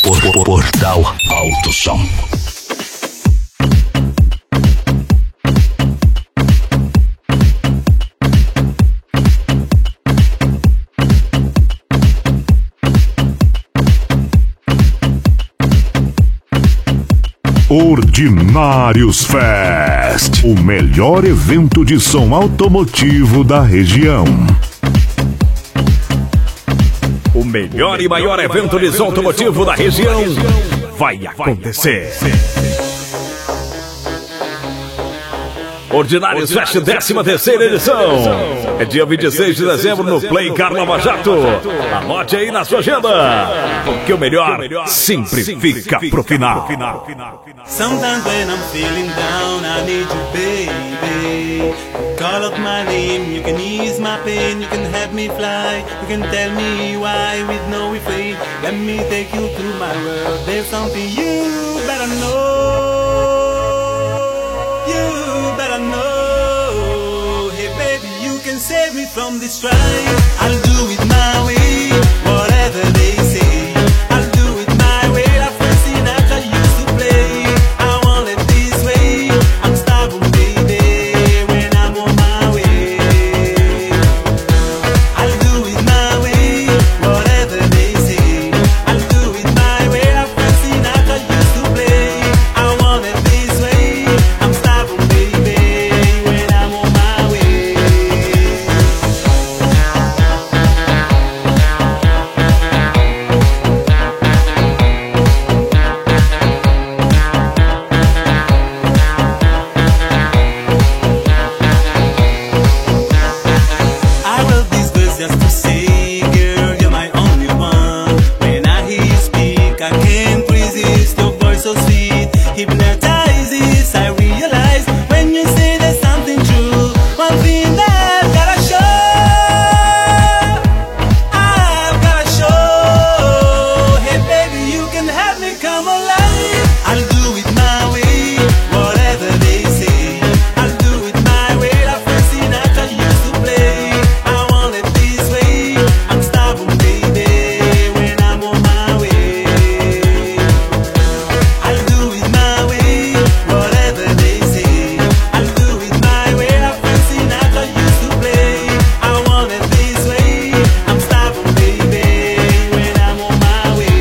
Portal Alto Som. Ordinários Fest, o melhor evento de som automotivo da região. O melhor e maior evento de som automotivo da região vai acontecer. Ordinários Fest 13ª edição. É dia 26 de dezembro no Play Car Lava Jato. Anote aí na sua agenda, porque o melhor sempre fica pro final. Sometimes when I'm feeling down, I need you, baby. Call out my name, you can ease my pain, you can help me fly, you can tell me why with no refrain. Let me take you through my world. There's something you better know. You better know. Hey baby, you can save me from this strife. I'll do it my way, whatever they say. I'll do it my way. Like Frank Sinatra used to play. I want it this way. I'm stubborn, baby, when I'm on my way. I'll do it my way, whatever they say. I'll do it my way. Like Frank Sinatra used to play. I want it this way. I'm stubborn, baby, when I'm on my way. I wrote these words just to say, girl, you're my only one. When I hear you speak, I can't resist. Your voice so sweet, hypnotizes. I realize when you say there's something true. One thing that I've gotta show. Hey baby, you can help me come alive. I'll do it my way, whatever they say. I'll do it my way, like Frank Sinatra used to play. I want it this way. I'm stubborn, baby, when I'm on my way. I'll do it my way, whatever they say. I'll do it my way, like Frank Sinatra used to play. I want it this way. I'm stubborn, baby, when I'm on my way.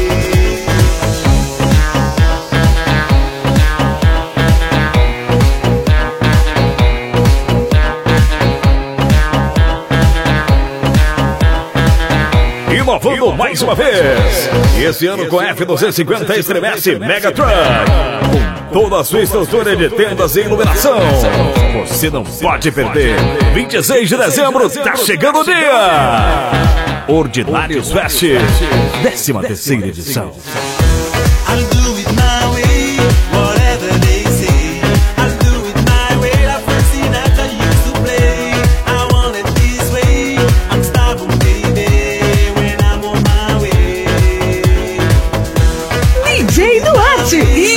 Inovando mais uma vez. E esse ano com a F250 estremece Mega Truck, com toda a sua estrutura de tendas e iluminação. Você não pode perder. 26 de dezembro, tá chegando o dia. Ordinários Fest, 13ª edição. I'll do it my way, whatever they say. I'll do it my way, like Frank Sinatra used to play. I want it this way. I'm stubborn, baby, when I'm on my way. DJ Duarte e